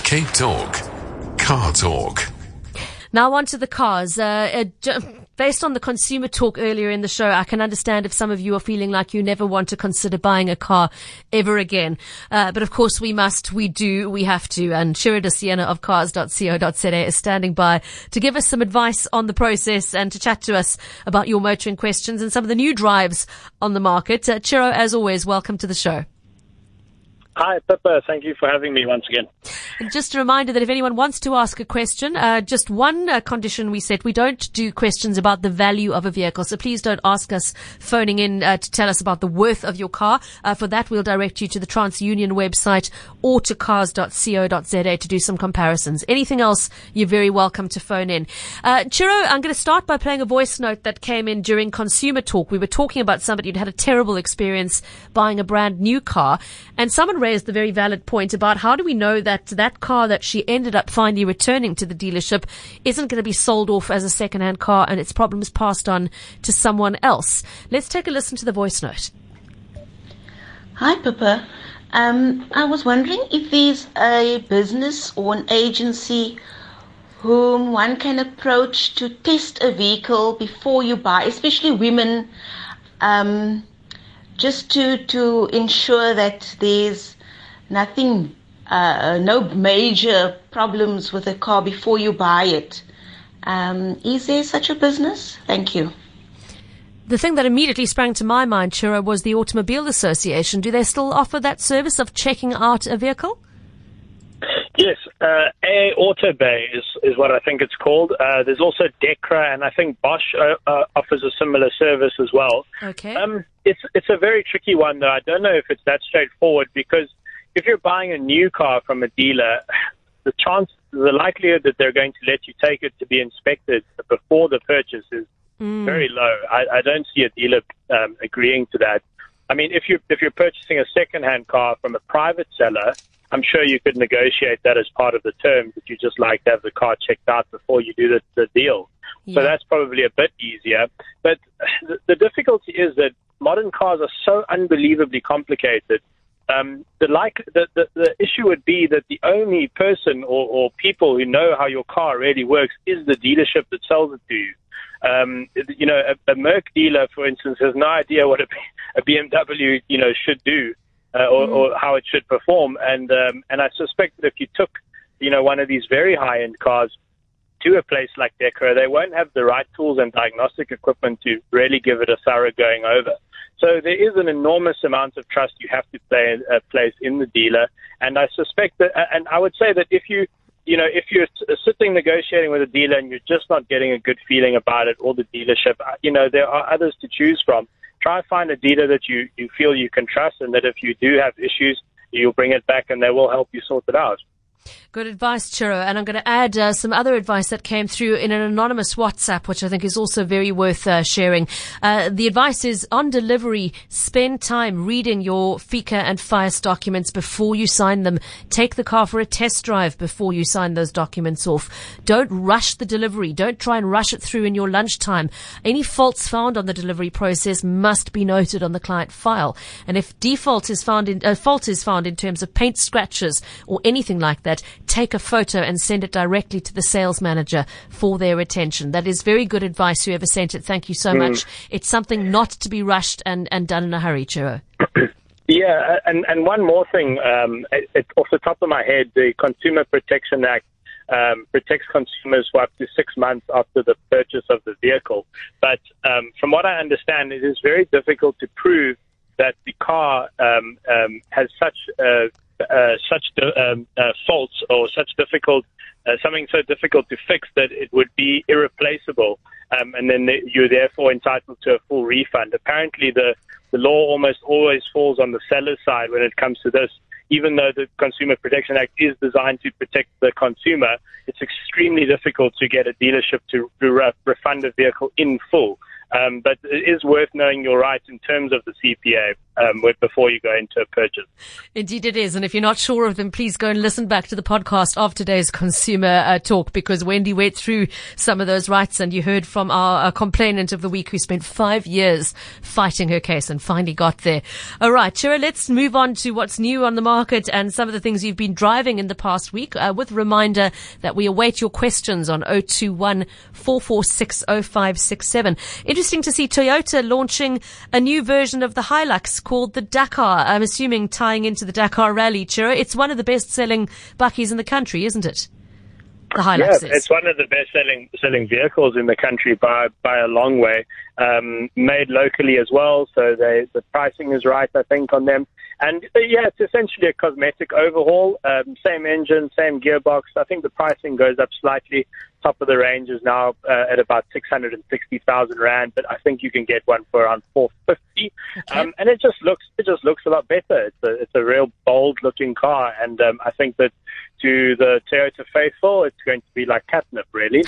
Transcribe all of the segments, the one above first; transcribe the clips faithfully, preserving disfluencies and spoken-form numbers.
Cape Talk. Car Talk. Now on to the cars. Uh, uh, based on the consumer talk earlier in the show, I can understand if some of you are feeling like you never want to consider buying a car ever again. Uh, but of course we must, we do, we have to. And Chiro de Siena of cars dot co dot za is standing by to give us some advice on the process and to chat to us about your motoring questions and some of the new drives on the market. Uh, Chiro, as always, welcome to the show. Hi, Pippa. Thank you for having me once again. And just a reminder that if anyone wants to ask a question, uh, just one uh, condition we set, we don't do questions about the value of a vehicle. So please don't ask us phoning in uh, to tell us about the worth of your car. Uh, for that, we'll direct you to the TransUnion website or to cars dot co dot za to do some comparisons. Anything else, you're very welcome to phone in. Uh, Chiro, I'm going to start by playing a voice note that came in during Consumer Talk. We were talking about somebody who'd had a terrible experience buying a brand new car, and someone raised the very valid point about how do we know that that car that she ended up finally returning to the dealership isn't going to be sold off as a second-hand car and its problems passed on to someone else. Let's take a listen to the voice note. Hi, Pippa. Um, I was wondering if there's a business or an agency whom one can approach to test a vehicle before you buy, especially women, um, just to, to ensure that there's nothing, uh, no major problems with a car before you buy it. Um, is there such a business? Thank you. The thing that immediately sprang to my mind, Chiro, was the Automobile Association. Do they still offer that service of checking out a vehicle? Yes, uh, A Auto Bay is, is what I think it's called. Uh, there's also Decra, and I think Bosch uh, uh, offers a similar service as well. Okay. Um, it's it's a very tricky one, though. I don't know if it's that straightforward, because if you're buying a new car from a dealer, the chance, the likelihood that they're going to let you take it to be inspected before the purchase is mm. very low. I, I don't see a dealer um, agreeing to that. I mean, if you're, if you're purchasing a second-hand car from a private seller, I'm sure you could negotiate that as part of the terms, that you just like to have the car checked out before you do the, the deal. Yeah. So that's probably a bit easier. But the, the difficulty is that modern cars are so unbelievably complicated. Um, the, like, the, the, the issue would be that the only person or, or people who know how your car really works is the dealership that sells it to you. Um, you know, a, a Merc dealer, for instance, has no idea what a, a B M W, you know, should do. Uh, or, mm. or how it should perform, and um, and I suspect that if you took, you know, one of these very high-end cars to a place like Decra, they won't have the right tools and diagnostic equipment to really give it a thorough going over. So there is an enormous amount of trust you have to play, uh, place in the dealer, and I suspect that, and I would say that if you, you know, if you're sitting negotiating with a dealer and you're just not getting a good feeling about it, or the dealership, you know, there are others to choose from. Try and find a dealer that you, you feel you can trust, and that if you do have issues, you'll bring it back and they will help you sort it out. Good advice, Chiro. And I'm going to add uh, some other advice that came through in an anonymous WhatsApp, which I think is also very worth uh, sharing. Uh, the advice is, on delivery, spend time reading your FICA and FIAS documents before you sign them. Take the car for a test drive before you sign those documents off. Don't rush the delivery. Don't try and rush it through in your lunchtime. Any faults found on the delivery process must be noted on the client file. And if default is found in, uh, fault is found in terms of paint scratches or anything like that, take a photo and send it directly to the sales manager for their attention. That is very good advice, whoever sent it. Thank you so mm. much. It's something not to be rushed and, and done in a hurry, Chiro. Yeah, and, and one more thing. Um, it, it, off the top of my head, the Consumer Protection Act um, protects consumers for up to six months after the purchase of the vehicle. But um, from what I understand, it is very difficult to prove that the car um, um, has such uh, Uh, such um, uh, faults or such difficult, uh, something so difficult to fix that it would be irreplaceable, um, and then you're therefore entitled to a full refund. Apparently, the, the law almost always falls on the seller's side when it comes to this. Even though the Consumer Protection Act is designed to protect the consumer, it's extremely difficult to get a dealership to re- refund a vehicle in full. Um, but it is worth knowing your rights in terms of the C P A. um, with, before you go into a purchase. Indeed it is. And if you're not sure of them, please go and listen back to the podcast of today's Consumer uh, Talk, because Wendy went through some of those rights, and you heard from our uh, complainant of the week who spent five years fighting her case and finally got there. All right, Chira, let's move on to what's new on the market and some of the things you've been driving in the past week, uh, with a reminder that we await your questions on zero two one, four four six, zero five six seven. Interesting to see Toyota launching a new version of the Hilux called the Dakar. I'm assuming tying into the Dakar Rally, Chira. It's one of the best-selling bakkies in the country, isn't it? The Hilux yeah, is. It's one of the best-selling selling vehicles in the country by by a long way. Um, made locally as well, so they, the pricing is right, I think, on them. And uh, yeah, it's essentially a cosmetic overhaul. Um, same engine, same gearbox. I think the pricing goes up slightly. Top of the range is now uh, at about six hundred sixty thousand rand, but I think you can get one for around four fifty. Okay. Um, and it just looks it just looks a lot better. It's a it's a real bold looking car, and um, I think that to the Toyota faithful, it's going to be like catnip, really.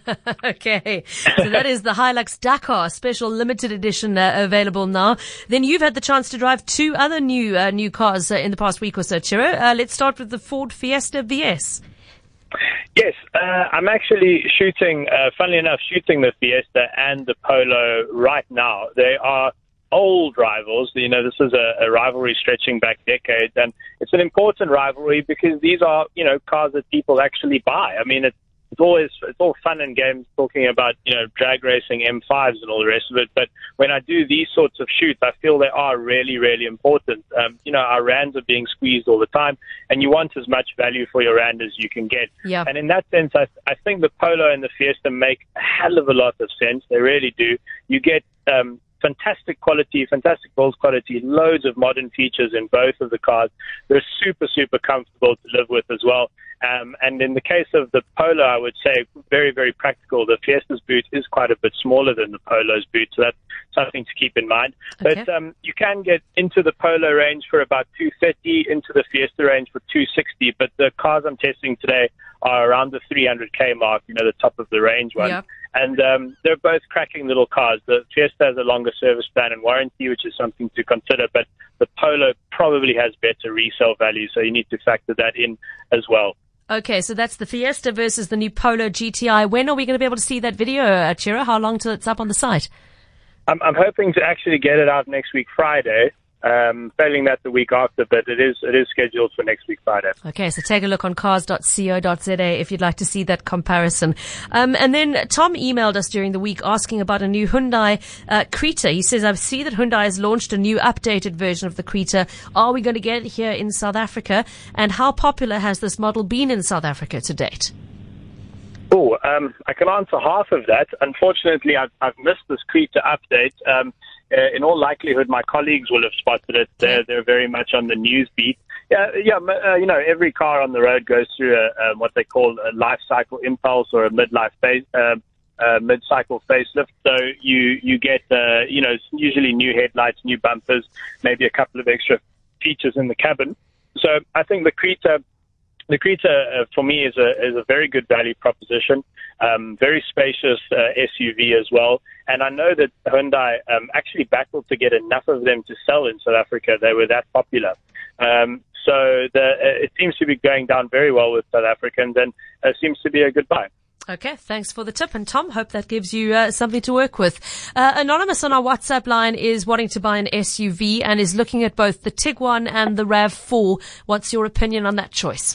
Okay, so that is the Hilux Dakar special limited edition uh, available now. Then you've had the chance to drive two other new uh, new cars uh, in the past week or so, Chiro. Uh, let's start with the Ford Fiesta V S. Yes, uh, I'm actually shooting, uh, funnily enough, shooting the Fiesta and the Polo right now. They are old rivals. You know, this is a, a rivalry stretching back decades, and it's an important rivalry because these are, you know, cars that people actually buy. I mean, it's, it's always, it's all fun and games talking about, you know, drag racing M fives and all the rest of it. But when I do these sorts of shoots, I feel they are really, really important. Um, you know, our rands are being squeezed all the time, and you want as much value for your rand as you can get. Yeah. And in that sense, I, I think the Polo and the Fiesta make a hell of a lot of sense. They really do. You get, um, fantastic quality, fantastic build quality, loads of modern features in both of the cars. They're super, super comfortable to live with as well. Um, and in the case of the Polo, I would say very, very practical. The Fiesta's boot is quite a bit smaller than the Polo's boot, so that's something to keep in mind. Okay. But um, you can get into the Polo range for about two thirty, into the Fiesta range for two sixty, but the cars I'm testing today are around the three hundred K mark, you know, the top of the range one. Yep. And um, they're both cracking little cars. The Fiesta has a longer service plan and warranty, which is something to consider, but the Polo probably has better resale value, so you need to factor that in as well. Okay, so that's the Fiesta versus the new Polo G T I. When are we going to be able to see that video, uh, Chira? How long till it's up on the site? I'm, I'm hoping to actually get it out next week Friday. Um, failing that the week after, but it is it is scheduled for next week Friday. Okay, so take a look on cars dot co dot za if you'd like to see that comparison. Um, and then Tom emailed us during the week asking about a new Hyundai uh, Creta. He says, I see that Hyundai has launched a new updated version of the Creta. Are we going to get it here in South Africa? And how popular has this model been in South Africa to date? Oh, um, I can answer half of that. Unfortunately, I've, I've missed this Creta update. Um, uh, in all likelihood, my colleagues will have spotted it. They're, they're very much on the news beat. Yeah, yeah. Uh, you know, every car on the road goes through a, um, what they call a life cycle impulse or a midlife phase, uh, uh, mid-cycle facelift. So you you get, uh, you know, usually new headlights, new bumpers, maybe a couple of extra features in the cabin. So I think the Creta. The Creta, uh, for me, is a is a very good value proposition, um, very spacious uh, S U V as well. And I know that Hyundai um, actually battled to get enough of them to sell in South Africa. They were that popular. Um, so the, uh, it seems to be going down very well with South Africans, and uh, seems to be a good buy. Okay, thanks for the tip. And Tom, hope that gives you uh, something to work with. Uh, Anonymous on our WhatsApp line is wanting to buy an S U V and is looking at both the Tiguan and the RAV four. What's your opinion on that choice?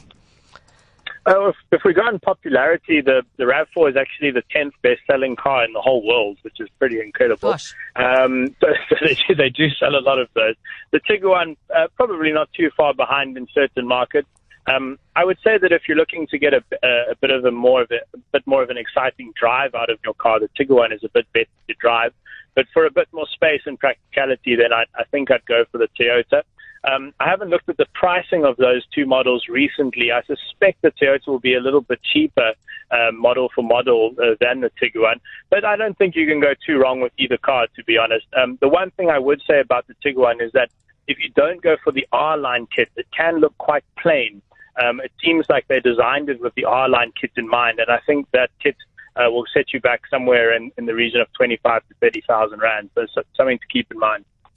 Uh, if, if we go on popularity, the, the RAV four is actually the tenth best-selling car in the whole world, which is pretty incredible. Gosh. Um, so, so they, do, they do sell a lot of those. The Tiguan, uh, probably not too far behind in certain markets. Um, I would say that if you're looking to get a, a, a bit of a more of a, a bit more of an exciting drive out of your car, the Tiguan is a bit better to drive. But for a bit more space and practicality, then I, I think I'd go for the Toyota. Um, I haven't looked at the pricing of those two models recently. I suspect the Toyota will be a little bit cheaper uh, model for model uh, than the Tiguan, but I don't think you can go too wrong with either car, to be honest. Um, the one thing I would say about the Tiguan is that if you don't go for the R-Line kit, it can look quite plain. Um, it seems like they designed it with the R-Line kit in mind, and I think that kit uh, will set you back somewhere in, in the region of twenty-five to thirty thousand rand. So it's something to keep in mind.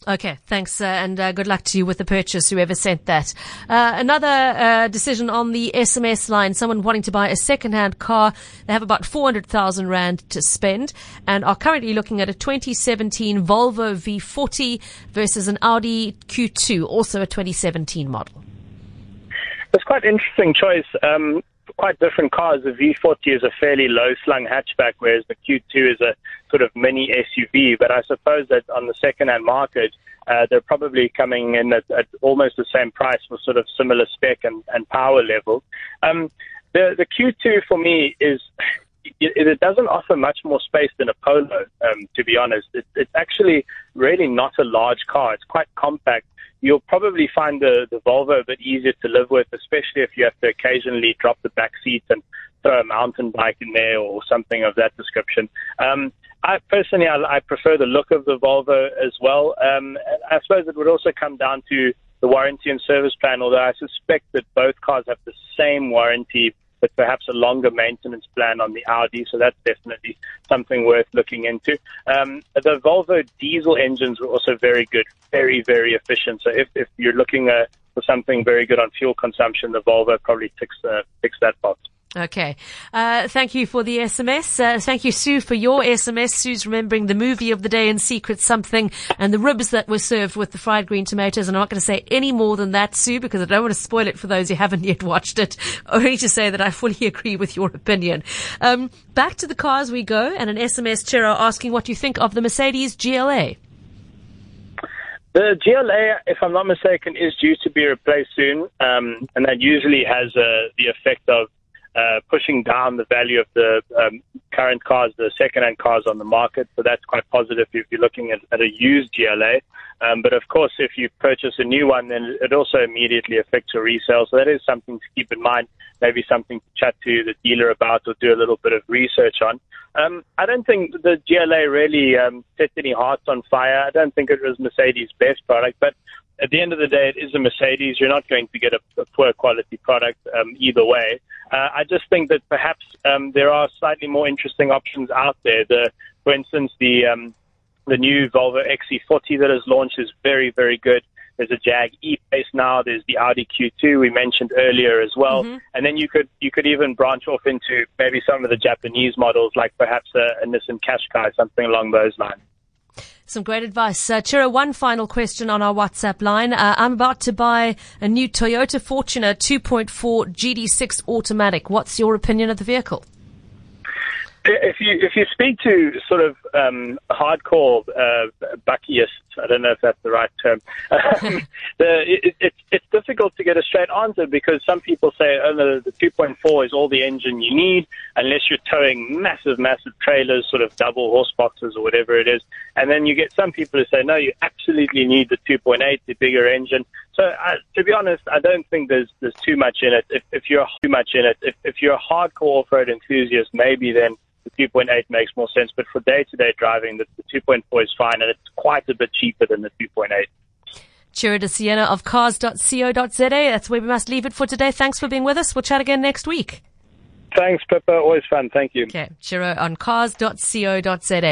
Okay, thanks, uh, and uh, good luck to you with the purchase, whoever sent that. Uh, another uh, decision on the S M S line, someone wanting to buy a second-hand car. They have about four hundred thousand rand to spend and are currently looking at a twenty seventeen Volvo V forty versus an Audi Q two, also a twenty seventeen model. It's quite an interesting choice. Um, quite different cars. The V forty is a fairly low-slung hatchback, whereas the Q two is a sort of mini S U V. But I suppose that on the second-hand market, uh, they're probably coming in at, at almost the same price for sort of similar spec and, and power level. Um, the, the Q two, for me, is... It, it doesn't offer much more space than a Polo, um, to be honest. It, it's actually really not a large car. It's quite compact. You'll probably find the, the Volvo a bit easier to live with, especially if you have to occasionally drop the back seat and throw a mountain bike in there or something of that description. Um, I personally, I, I prefer the look of the Volvo as well. Um, I suppose it would also come down to the warranty and service plan, although I suspect that both cars have the same warranty, but perhaps a longer maintenance plan on the Audi, so that's definitely something worth looking into. Um, the Volvo diesel engines were also very good, very, very efficient. So if, if you're looking uh, for something very good on fuel consumption, the Volvo probably ticks, uh, ticks that box. Okay. Uh, thank you for the S M S. Uh, thank you, Sue, for your S M S. Sue's remembering the movie of the day in Secret Something and the ribs that were served with the fried green tomatoes. And I'm not going to say any more than that, Sue, because I don't want to spoil it for those who haven't yet watched it. Only to say that I fully agree with your opinion. Um, back to the cars we go, and an S M S, Chiro, asking what you think of the Mercedes G L A. The G L A, if I'm not mistaken, is due to be replaced soon, um, and that usually has uh, the effect of Uh, pushing down the value of the um, current cars, the second-hand cars on the market. So that's quite positive if you're looking at, at a used G L A. Um, but of course, if you purchase a new one, then it also immediately affects your resale. So that is something to keep in mind, maybe something to chat to the dealer about or do a little bit of research on. Um, I don't think the G L A really um, set any hearts on fire. I don't think it was Mercedes' best product, but at the end of the day, it is a Mercedes. You're not going to get a, a poor quality product um, either way. Uh, I just think that perhaps um, there are slightly more interesting options out there. The, for instance, the um, the new Volvo X C forty that has launched is very, very good. There's a Jag E-Pace now. There's the Audi Q two we mentioned earlier as well. Mm-hmm. And then you could you could even branch off into maybe some of the Japanese models, like perhaps a, a Nissan Qashqai, something along those lines. Some great advice. Uh, Chiro, one final question on our WhatsApp line. Uh, I'm about to buy a new Toyota Fortuner two point four G D six automatic. What's your opinion of the vehicle? If you if you speak to sort of um, hardcore uh, buckyists, I don't know if that's the right term, um, the, it, it, it's difficult to get a straight answer because some people say, oh, no, the two point four is all the engine you need unless you're towing massive, massive trailers, sort of double horse boxes or whatever it is. And then you get some people who say, no, you absolutely need the two point eight, the bigger engine. So uh, to be honest, I don't think there's there's too much in it. If, if you're too much in it, if, if you're a hardcore off-road enthusiast, maybe then the two point eight makes more sense, but for day-to-day driving, the, the two point four is fine, and it's quite a bit cheaper than the two point eight. Chiro de Siena of cars dot co dot za. That's where we must leave it for today. Thanks for being with us. We'll chat again next week. Thanks, Pippa. Always fun. Thank you. Okay, Chiro on cars dot co dot za.